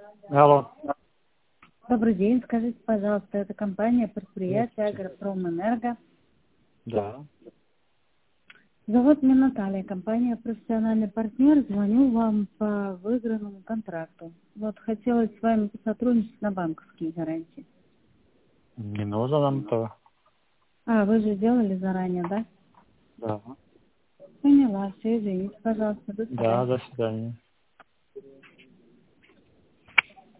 Алло. Добрый день. Скажите, пожалуйста, это компания предприятия «Агропромэнерго». Да. Зовут меня Наталья, компания «Профессиональный партнер». Звоню вам по выигранному контракту. Вот хотелось с вами посотрудничать на банковские гарантии. Не нужно нам этого. А, вы же сделали заранее, да? Да. Поняла. Все, извините, пожалуйста. До Да, свидания. до свидания.